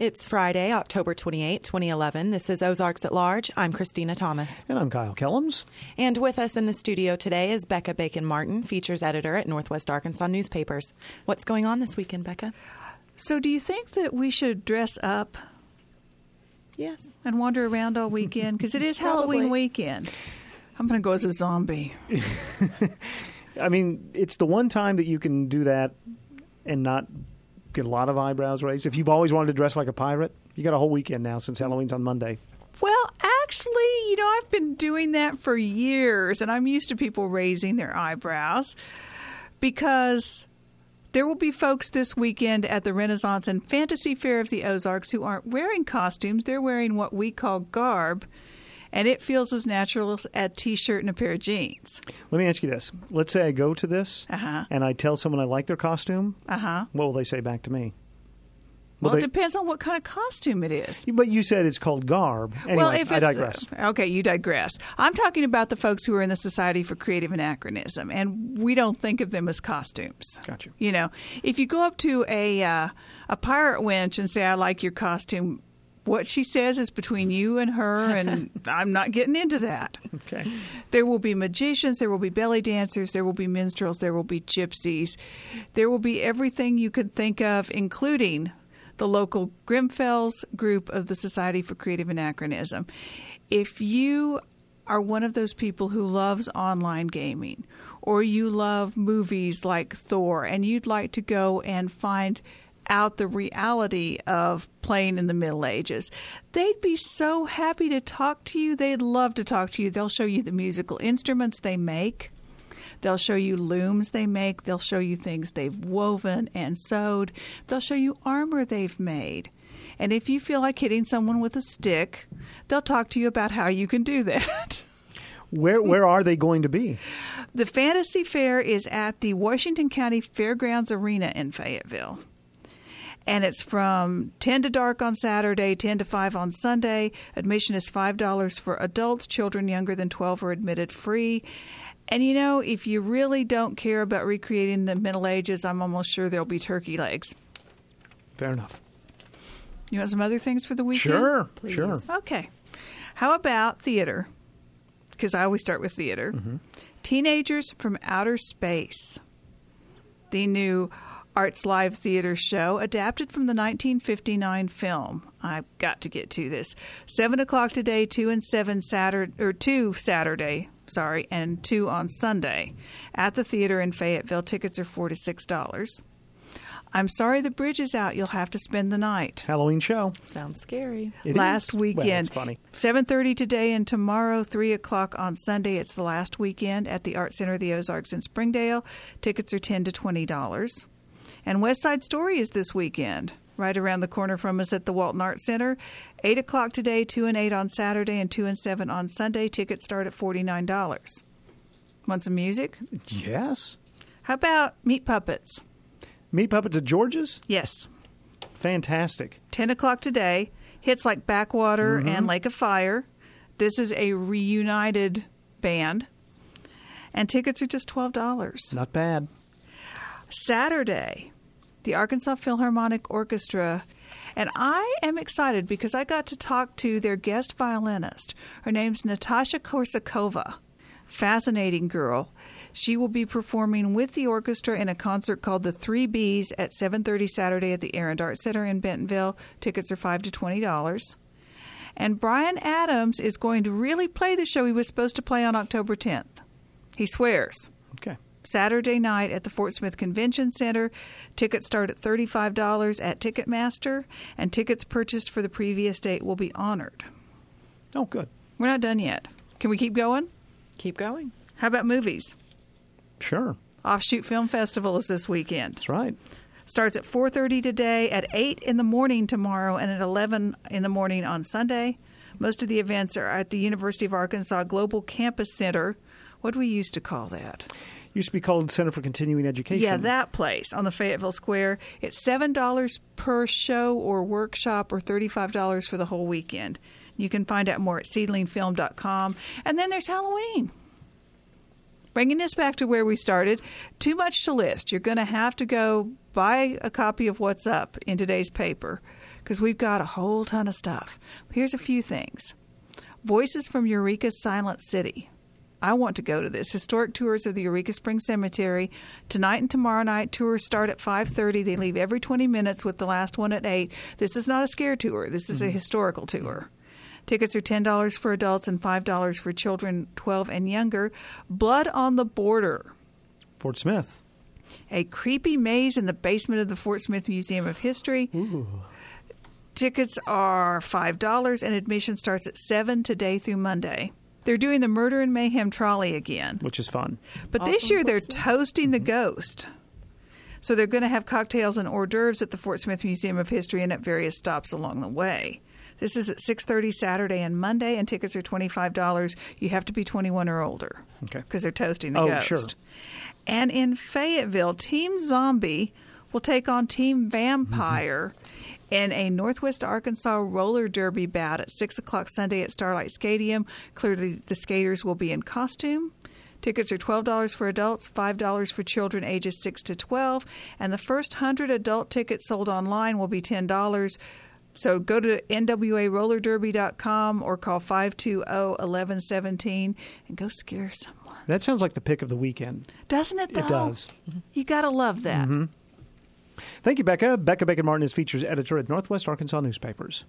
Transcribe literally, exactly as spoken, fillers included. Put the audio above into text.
It's Friday, October twenty-eighth, twenty eleven. This is Ozarks at Large. I'm Christina Thomas. And I'm Kyle Kellums. And with us in the studio today is Becca Bacon-Martin, features editor at Northwest Arkansas Newspapers. What's going on this weekend, Becca? So do you think that we should dress up? Yes. And wander around all weekend? Because it is Halloween weekend. I'm going to go as a zombie. I mean, it's the one time that you can do that and not get a lot of eyebrows raised. If you've always wanted to dress like a pirate, you got a whole weekend now since Halloween's on Monday. Well, actually, you know, I've been doing that for years, and I'm used to people raising their eyebrows because there will be folks this weekend at the Renaissance and Fantasy Fair of the Ozarks who aren't wearing costumes. They're wearing what we call garb, and it feels as natural as a T-shirt and a pair of jeans. Let me ask you this. Let's say I go to this uh-huh. and I tell someone I like their costume. Uh-huh. What will they say back to me? Well, they, it depends on what kind of costume it is. But you said it's called garb. Anyway, well, if I it's, digress. Uh, okay, you digress. I'm talking about the folks who are in the Society for Creative Anachronism, and we don't think of them as costumes. Gotcha. You know, if you go up to a uh, a pirate wench and say, I like your costume, what she says is between you and her, and I'm not getting into that. Okay. There will be magicians, there will be belly dancers, there will be minstrels, there will be gypsies. There will be everything you could think of, including the local Grimfells group of the Society for Creative Anachronism. If you are one of those people who loves online gaming, or you love movies like Thor, and you'd like to go and find out the reality of playing in the Middle Ages, they'd be so happy to talk to you. They'd love to talk to you. They'll show you the musical instruments they make. They'll show you looms they make. They'll show you things they've woven and sewed. They'll show you armor they've made. And if you feel like hitting someone with a stick, they'll talk to you about how you can do that. Where where are they going to be? The Fantasy Fair is at the Washington County Fairgrounds Arena in Fayetteville. And it's from ten to dark on Saturday, ten to five on Sunday. Admission is five dollars for adults. Children younger than twelve are admitted free. And, you know, if you really don't care about recreating the Middle Ages, I'm almost sure there'll be turkey legs. Fair enough. You want some other things for the weekend? Sure, Please. sure. Okay. How about theater? Because I always start with theater. Mm-hmm. Teenagers from Outer Space. The new Arts Live theater show adapted from the nineteen fifty-nine film. I've got to get to this. Seven o'clock today, two and seven Saturday, or two Saturday, sorry, and two on Sunday at the theater in Fayetteville. Tickets are four to six dollars. I'm sorry the bridge is out. You'll have to spend the night. Halloween show. Sounds scary. It last is. weekend. Well, it's funny. seven thirty today and tomorrow, three o'clock on Sunday. It's the last weekend at the Art Center of the Ozarks in Springdale. Tickets are ten to twenty dollars. And West Side Story is this weekend, right around the corner from us at the Walton Arts Center. eight o'clock today, two and eight on Saturday, and two and seven on Sunday. Tickets start at forty-nine dollars. Want some music? Yes. How about Meat Puppets? Meat Puppets at George's? Yes. Fantastic. ten o'clock today. Hits like Backwater Mm-hmm. and Lake of Fire. This is a reunited band. And tickets are just twelve dollars. Not bad. Saturday, the Arkansas Philharmonic Orchestra, and I am excited because I got to talk to their guest violinist. Her name's Natasha Korsakova. Fascinating girl. She will be performing with the orchestra in a concert called The Three B's at seven thirty Saturday at the Arend Art Center in Bentonville. Tickets are five to twenty dollars. And Brian Adams is going to really play the show he was supposed to play on October tenth. He swears. Okay. Saturday night at the Fort Smith Convention Center. Tickets start at thirty-five dollars at Ticketmaster, and tickets purchased for the previous date will be honored. Oh, good. We're not done yet. Can we keep going? Keep going. How about movies? Sure. Offshoot Film Festival is this weekend. That's right. Starts at four thirty today, at eight in the morning tomorrow, and at eleven in the morning on Sunday. Most of the events are at the University of Arkansas Global Campus Center. What do we used to call that? Used to be called Center for Continuing Education. Yeah, that place on the Fayetteville Square. It's seven dollars per show or workshop, or thirty-five dollars for the whole weekend. You can find out more at seedling film dot com. And then there's Halloween. Bringing us back to where we started, too much to list. You're going to have to go buy a copy of What's Up in today's paper, because we've got a whole ton of stuff. Here's a few things. Voices from Eureka's Silent City. I want to go to this. Historic tours of the Eureka Springs Cemetery. Tonight and tomorrow night, tours start at five thirty. They leave every twenty minutes with the last one at eight. This is not a scare tour. This is mm-hmm. a historical tour. Tickets are ten dollars for adults and five dollars for children twelve and younger. Blood on the Border. Fort Smith. A creepy maze in the basement of the Fort Smith Museum of History. Ooh. Tickets are five dollars and admission starts at seven today through Monday. They're doing the Murder and Mayhem Trolley again. Which is fun. But awesome. This year they're toasting mm-hmm. the ghost. So they're going to have cocktails and hors d'oeuvres at the Fort Smith Museum of History and at various stops along the way. This is at six thirty Saturday and Monday, and tickets are twenty-five dollars. You have to be twenty-one or older. Okay. Because they're toasting the oh, ghost. Sure. And in Fayetteville, Team Zombie will take on Team Vampire mm-hmm. in a Northwest Arkansas roller derby bout at six o'clock Sunday at Starlight Stadium. Clearly, the skaters will be in costume. Tickets are twelve dollars for adults, five dollars for children ages six to twelve, and the first one hundred adult tickets sold online will be ten dollars. So go to N W A roller derby dot com or call five two zero, one one one seven and go scare someone. That sounds like the pick of the weekend. Doesn't it, though? It does. You got to love that. Mm-hmm. Thank you, Becca. Becca Bacon Martin is features editor at Northwest Arkansas Newspapers.